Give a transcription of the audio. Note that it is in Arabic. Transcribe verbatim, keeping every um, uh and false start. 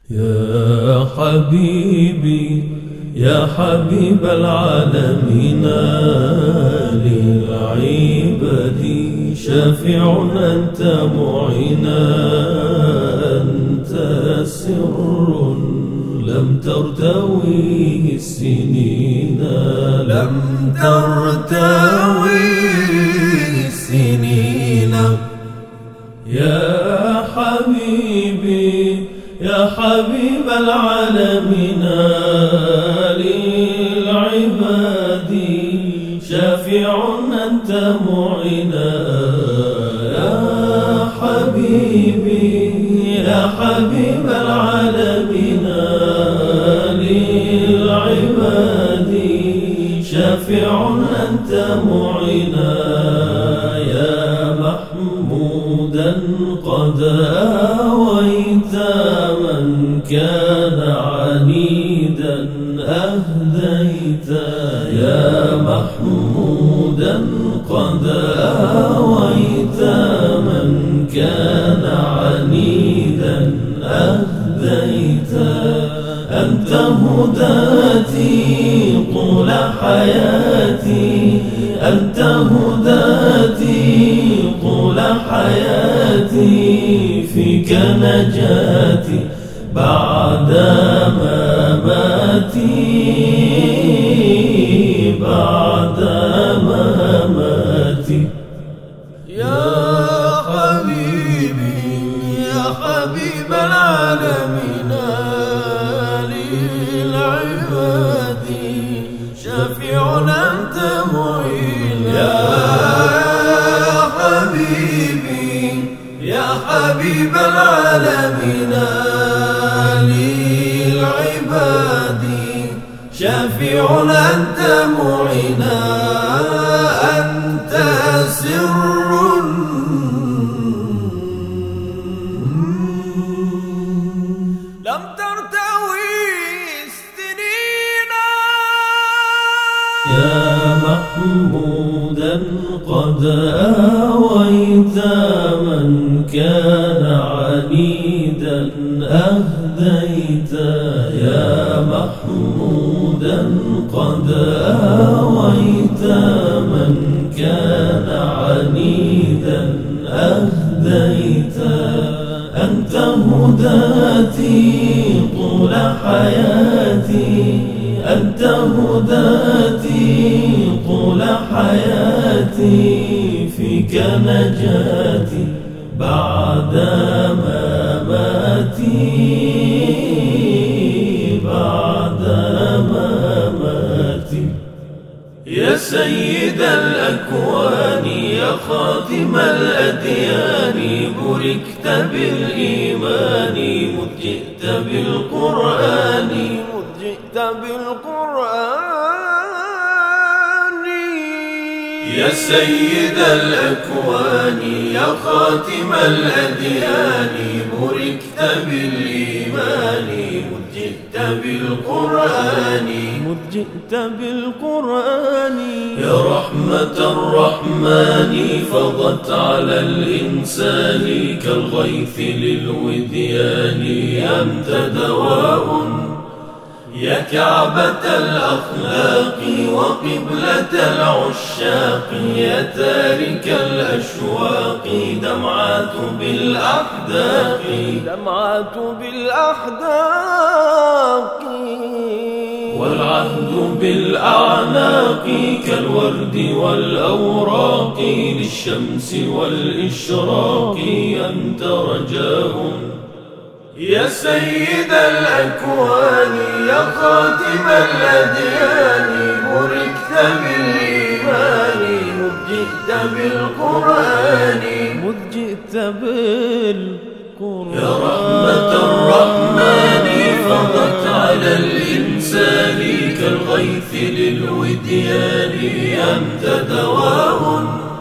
يا حبيبي يا حبيب العالمين للعباد شافع أنت معينا، أنت سر لم ترتويه السنين، لم ترتويه السنين. يا حبيبي يا حبيب العالمين للعباد شافع أنت معينا، يا حبيبي يا حبيب العالمين للعباد شافع أنت معينا، يا محمودا قد آويت من كان عنيدا أهديت، يا محمودا قد آويت من كان عنيدا أهديت، أنت هداتي طول حياتي، أنت هداتي طول حياتي، فيك نجاتي بعد مماتي، بعد مماتي. يا حبيبي يا حبيب العالمين للعباد شافع أنت معين، يا حبيبي يا حبيب العالمين للعباد شافع أنت معينا، أنت سر لم ترتوي السنين. يا محمودا قد آويت من كان عنيدا أهديت، يا محمودا قد آويت من كان عنيدا أهديت، أنت هداتي طول حياتي، أنت هداتي طول حياتي، فيك نجاتي بعد مماتي، بعد مماتي. يا سيد الأكوان يا خاتم الأديان بوركت بالإيمان مذ جئت بالقرآن، مذ جئت بالقرآن. يا سيد الأكوان يا خاتم الأديان بوركت بالإيمان مذ جئت بالقرآن، مذ جئت بالقرآن. يا رحمة الرحمن فضت على الإنسان كالغيث للوديان، أنت دواء يا كعبة الأخلاق وقبلة العشاق، يا تارك الأشواق دمعات بالأحداق، دمعات بالأحداق. والعهد بالأعناق كالورد والأوراق، للشمس والإشراق أنت رجاء. يا سيد الأكوان يا خاتم الأديان بوركت بالإيمان مذ جئت بالقرآن، مذ جئت بالقرآن. يا رحمة الرحمن فضت على الإنسان كالغيث للوديان، أنت دواء